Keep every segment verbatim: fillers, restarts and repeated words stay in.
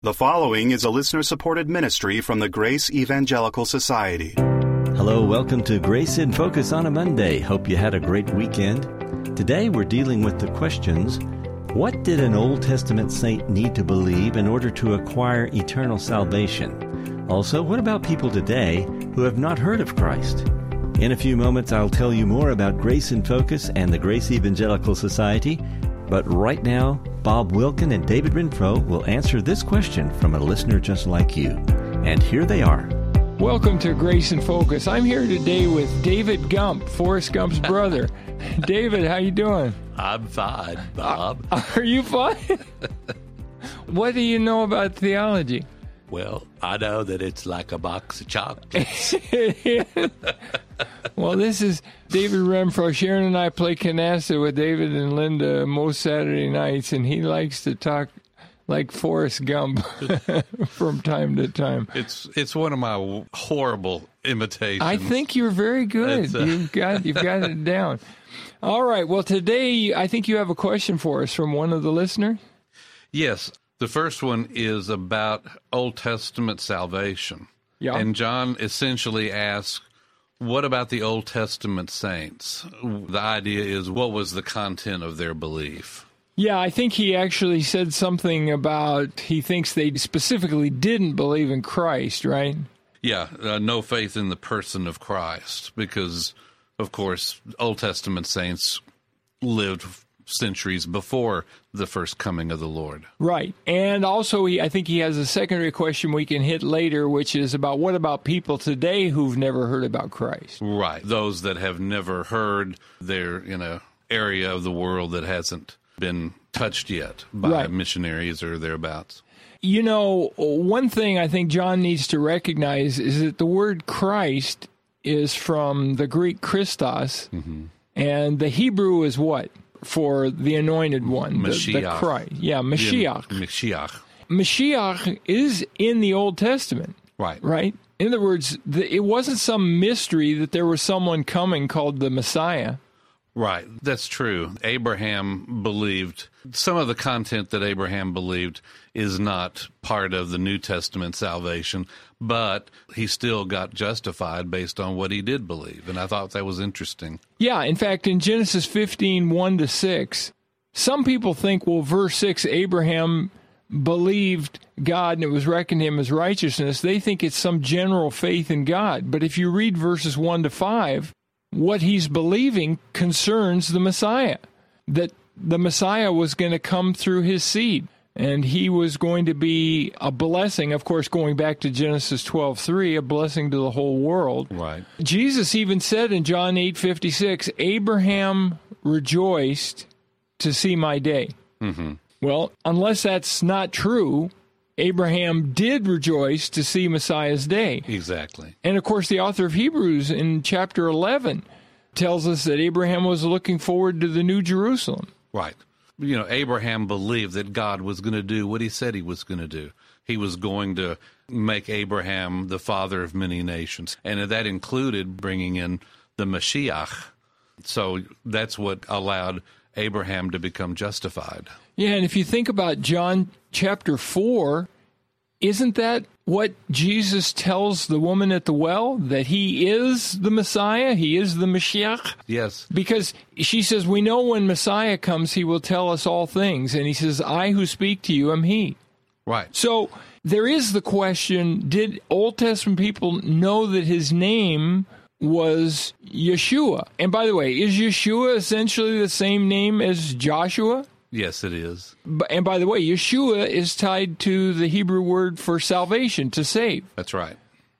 The following is a listener-supported ministry from the Grace Evangelical Society. Hello, welcome to Grace in Focus on a Monday. Hope you had a great weekend. Today we're dealing with the questions, what did an Old Testament saint need to believe in order to acquire eternal salvation? Also, what about people today who have not heard of Christ? In a few moments, I'll tell you more about Grace in Focus and the Grace Evangelical Society. But right now, Bob Wilkin and David Renfro will answer this question from a listener just like you. And here they are. Welcome to Grace in Focus. I'm here today with David Gump, Forrest Gump's brother. David, how you doing? I'm fine, Bob. Uh, are you fine? What do you know about theology? Well, I know that it's like a box of chocolates. Well, this is David Renfro. Sharon and I play canasta with David and Linda most Saturday nights, and he likes to talk like Forrest Gump from time to time. It's it's one of my horrible imitations. I think you're very good. Uh... You've got you've got it down. All right. Well, today I think you have a question for us from one of the listeners. Yes. The first one is about Old Testament salvation. Yeah. And John essentially asks, what about the Old Testament saints? The idea is, what was the content of their belief? Yeah, I think he actually said something about he thinks they specifically didn't believe in Christ, right? Yeah, uh, no faith in the person of Christ, because, of course, Old Testament saints lived centuries before the first coming of the Lord. Right. And also, he, I think he has a secondary question we can hit later, which is about what about people today who've never heard about Christ? Right. Those that have never heard, they're in an area of the world that hasn't been touched yet by right. missionaries or thereabouts. You know, one thing I think John needs to recognize is that the word Christ is from the Greek Christos, mm-hmm. and the Hebrew is what? For the anointed one, Mashiach. The, the Christ. Yeah, Mashiach. Yeah, Mashiach. Mashiach is in the Old Testament. Right. Right? In other words, the, it wasn't some mystery that there was someone coming called the Messiah. Right. That's true. Abraham believed, some of the content that Abraham believed is not part of the New Testament salvation, but he still got justified based on what he did believe. And I thought that was interesting. Yeah. In fact, in Genesis fifteen, one to six, some people think, well, verse six, Abraham believed God and it was reckoned to him as righteousness. They think it's some general faith in God. But if you read verses one to five, what he's believing concerns the Messiah, that the Messiah was going to come through his seed, and he was going to be a blessing, of course, going back to Genesis twelve three, a blessing to the whole world. Right. Jesus even said in John eight fifty-six, Abraham rejoiced to see my day. Mm-hmm. Well, unless that's not true, Abraham did rejoice to see Messiah's day. Exactly. And, of course, the author of Hebrews in chapter eleven tells us that Abraham was looking forward to the New Jerusalem. Right. You know, Abraham believed that God was going to do what he said he was going to do. He was going to make Abraham the father of many nations. And that included bringing in the Mashiach. So that's what allowed Abraham to become justified. Yeah, and if you think about John chapter four, isn't that what Jesus tells the woman at the well? That he is the Messiah? He is the Mashiach? Yes. Because she says, we know when Messiah comes, he will tell us all things. And he says, I who speak to you am he. Right. So there is the question, did Old Testament people know that his name was Yeshua? And by the way, is Yeshua essentially the same name as Joshua? Yes, it is. And by the way, Yeshua is tied to the Hebrew word for salvation, to save. That's right.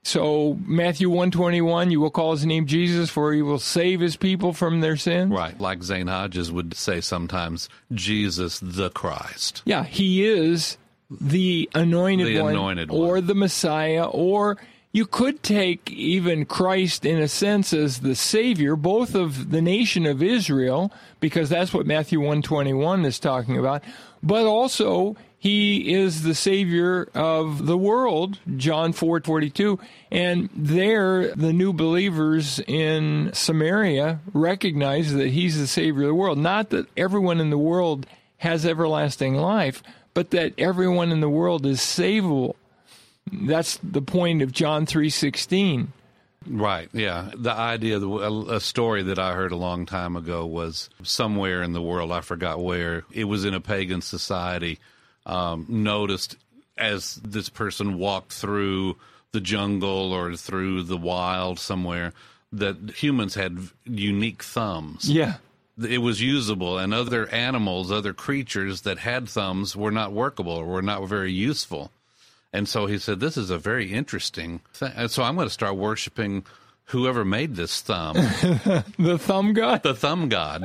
So Matthew one twenty-one, you will call his name Jesus, for he will save his people from their sins. Right, like Zane Hodges would say sometimes, Jesus the Christ. Yeah, he is the anointed the one, anointed one, or the Messiah, or you could take even Christ in a sense as the Savior, both of the nation of Israel, because that's what Matthew one twenty-one is talking about, but also he is the Savior of the world, John four forty-two, and there the new believers in Samaria recognize that he's the Savior of the world. Not that everyone in the world has everlasting life, but that everyone in the world is savable. That's the point of John three sixteen. Right, yeah. The idea, a story that I heard a long time ago was somewhere in the world, I forgot where, it was in a pagan society, um, noticed as this person walked through the jungle or through the wild somewhere, that humans had unique thumbs. Yeah. It was usable, and other animals, other creatures that had thumbs were not workable or were not very useful. And so he said, this is a very interesting thing. And so I'm going to start worshiping whoever made this thumb. The thumb god? The thumb god.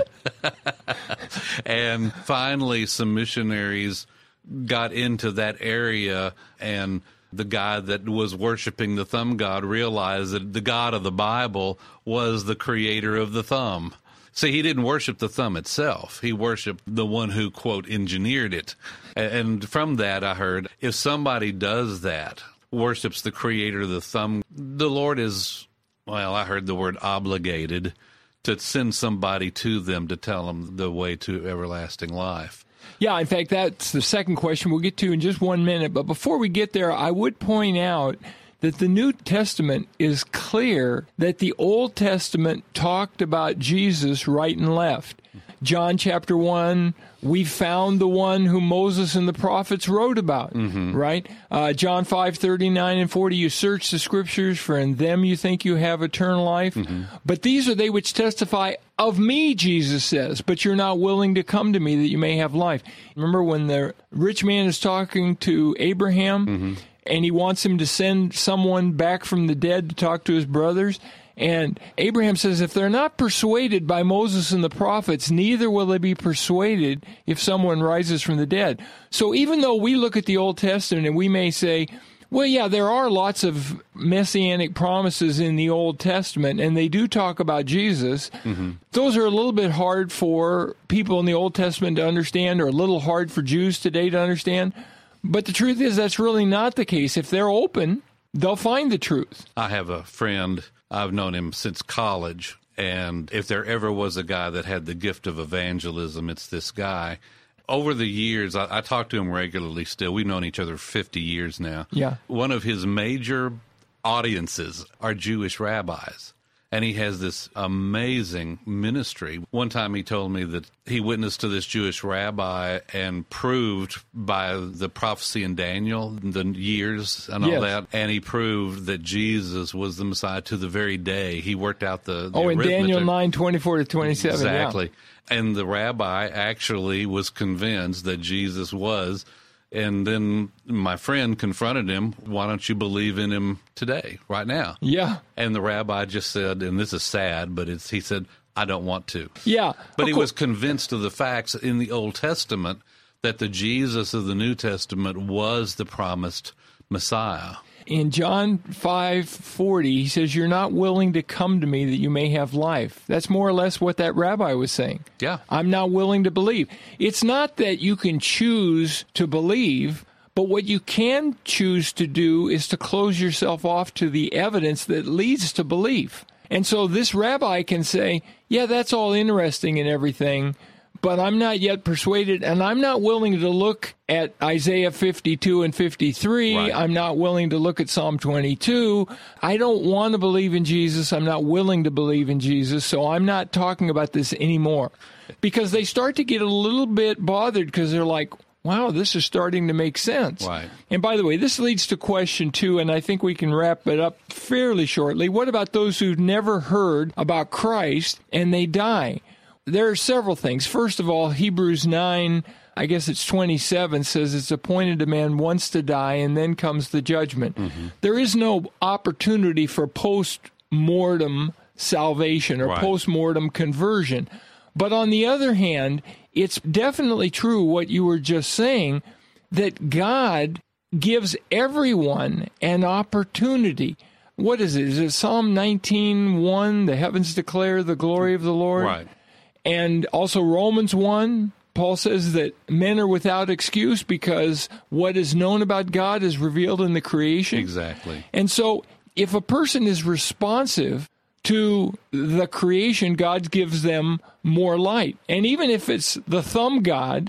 And finally, some missionaries got into that area, and the guy that was worshiping the thumb god realized that the God of the Bible was the creator of the thumb. See, he didn't worship the thumb itself. He worshiped the one who, quote, engineered it. And from that, I heard, if somebody does that, worships the creator of the thumb, the Lord is, well, I heard the word obligated to send somebody to them to tell them the way to everlasting life. Yeah, in fact, that's the second question we'll get to in just one minute. But before we get there, I would point out that the New Testament is clear that the Old Testament talked about Jesus right and left. John chapter one, we found the one who Moses and the prophets wrote about, mm-hmm. right? Uh, John five, thirty-nine and forty, you search the scriptures, for in them you think you have eternal life. Mm-hmm. But these are they which testify of me, Jesus says, but you're not willing to come to me that you may have life. Remember when the rich man is talking to Abraham, mm-hmm. and he wants him to send someone back from the dead to talk to his brothers? And Abraham says, if they're not persuaded by Moses and the prophets, neither will they be persuaded if someone rises from the dead. So even though we look at the Old Testament and we may say, well, yeah, there are lots of messianic promises in the Old Testament, and they do talk about Jesus. Mm-hmm. Those are a little bit hard for people in the Old Testament to understand, or a little hard for Jews today to understand. But the truth is, that's really not the case. If they're open, they'll find the truth. I have a friend, I've known him since college, and if there ever was a guy that had the gift of evangelism, it's this guy. Over the years, I, I talk to him regularly still. We've known each other fifty years now. Yeah. One of his major audiences are Jewish rabbis. And he has this amazing ministry. One time he told me that he witnessed to this Jewish rabbi and proved by the prophecy in Daniel, the years and all yes. that, and he proved that Jesus was the Messiah to the very day. He worked out the, the Oh, in arithmetic. Daniel nine, twenty-four to twenty-seven. Exactly. Yeah. And the rabbi actually was convinced that Jesus was. And then my friend confronted him, why don't you believe in him today, right now? Yeah. And the rabbi just said, and this is sad, but it's, he said, I don't want to. Yeah. But he was convinced of the facts in the Old Testament that the Jesus of the New Testament was the promised Messiah. In John five forty, he says, you're not willing to come to me that you may have life. That's more or less what that rabbi was saying. Yeah. I'm not willing to believe. It's not that you can choose to believe, but what you can choose to do is to close yourself off to the evidence that leads to belief. And so this rabbi can say, yeah, that's all interesting and everything, but I'm not yet persuaded, and I'm not willing to look at Isaiah fifty-two and fifty-three. Right. I'm not willing to look at Psalm twenty-two. I don't want to believe in Jesus. I'm not willing to believe in Jesus, so I'm not talking about this anymore. Because they start to get a little bit bothered because they're like, wow, this is starting to make sense. Right. And by the way, this leads to question two, and I think we can wrap it up fairly shortly. What about those who've never heard about Christ and they die? There are several things. First of all, Hebrews nine, I guess it's twenty-seven, says it's appointed a man once to die, and then comes the judgment. Mm-hmm. There is no opportunity for post-mortem salvation or right. post-mortem conversion. But on the other hand, it's definitely true what you were just saying, that God gives everyone an opportunity. What is it? Is it Psalm nineteen one, the heavens declare the glory of the Lord? Right. And also Romans one, Paul says that men are without excuse because what is known about God is revealed in the creation. Exactly. And so if a person is responsive to the creation, God gives them more light. And even if it's the thumb God,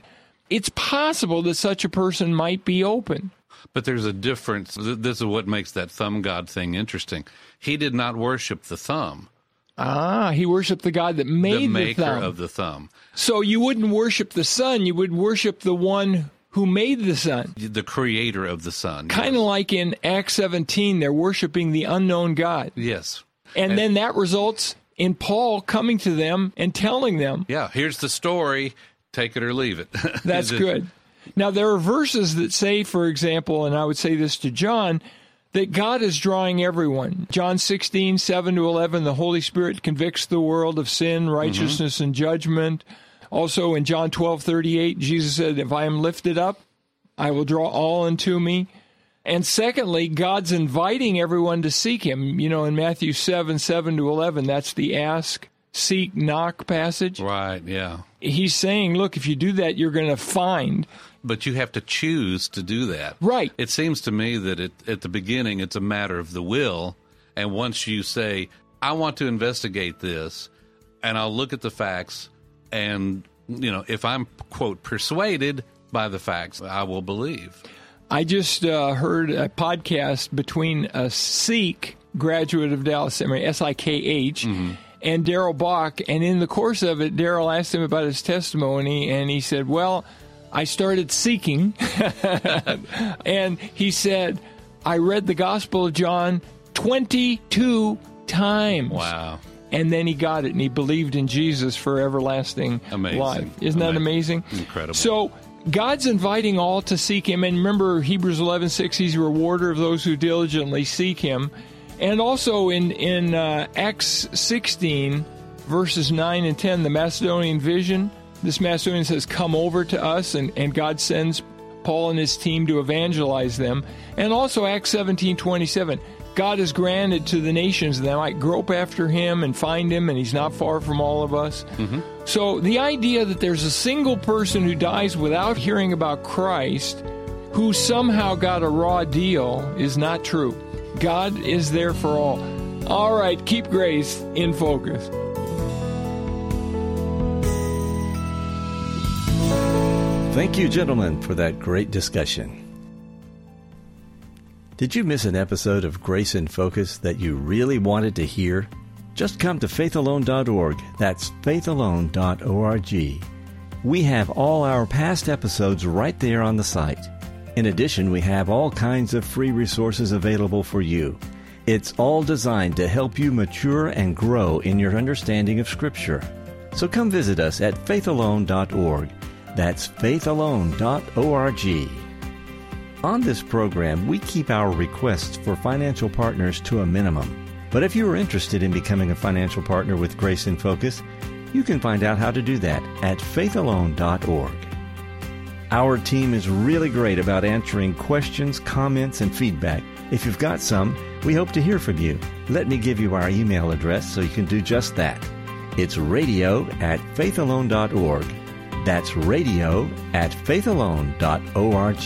it's possible that such a person might be open. But there's a difference. This is what makes that thumb god thing interesting. He did not worship the thumb. Ah, he worshiped the God that made the maker the thumb. of the thumb. So you wouldn't worship the sun, you would worship the one who made the sun. The creator of the sun. Kind of yes. like in Acts seventeen, they're worshiping the unknown God. Yes. And, and then that results in Paul coming to them and telling them. Yeah, here's the story. Take it or leave it. That's good. Now, there are verses that say, for example, and I would say this to John, that God is drawing everyone. John sixteen, seven to eleven, the Holy Spirit convicts the world of sin, righteousness, mm-hmm. and judgment. Also in John twelve, thirty-eight, Jesus said, if I am lifted up, I will draw all unto me. And secondly, God's inviting everyone to seek him. You know, in Matthew seven, seven to eleven, that's the ask, seek, knock passage. Right, yeah. He's saying, look, if you do that, you're going to find. But you have to choose to do that. Right. It seems to me that it, at the beginning, it's a matter of the will. And once you say, I want to investigate this, and I'll look at the facts, and, you know, if I'm, quote, persuaded by the facts, I will believe. I just uh, heard a podcast between a Sikh graduate of Dallas Seminary, S I K H, mm-hmm. and Daryl Bach. And in the course of it, Daryl asked him about his testimony, and he said, well, I started seeking, and he said, I read the Gospel of John twenty-two times. Wow. And then he got it, and he believed in Jesus for everlasting amazing. life. Isn't that amazing? Incredible. So God's inviting all to seek him. And remember, Hebrews eleven six, he's a rewarder of those who diligently seek him. And also in, in uh, Acts sixteen, verses nine and ten, the Macedonian vision, this Macedonian says, come over to us, and, and God sends Paul and his team to evangelize them. And also Acts seventeen twenty-seven, God has granted to the nations that they might grope after him and find him, and he's not far from all of us. Mm-hmm. So the idea that there's a single person who dies without hearing about Christ, who somehow got a raw deal, is not true. God is there for all. All right, keep grace in focus. Thank you, gentlemen, for that great discussion. Did you miss an episode of Grace in Focus that you really wanted to hear? Just come to faith alone dot org. That's faith alone dot org. We have all our past episodes right there on the site. In addition, we have all kinds of free resources available for you. It's all designed to help you mature and grow in your understanding of Scripture. So come visit us at faith alone dot org. That's faith alone dot org. On this program, we keep our requests for financial partners to a minimum. But if you are interested in becoming a financial partner with Grace in Focus, you can find out how to do that at faith alone dot org. Our team is really great about answering questions, comments, and feedback. If you've got some, we hope to hear from you. Let me give you our email address so you can do just that. It's radio at faith alone dot org. That's radio at faith alone dot org.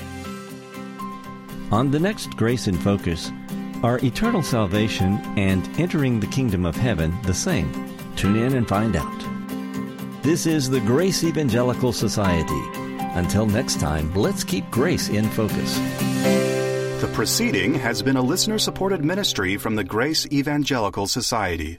On the next Grace in Focus, are eternal salvation and entering the kingdom of heaven the same? Tune in and find out. This is the Grace Evangelical Society. Until next time, let's keep grace in focus. The proceeding has been a listener-supported ministry from the Grace Evangelical Society.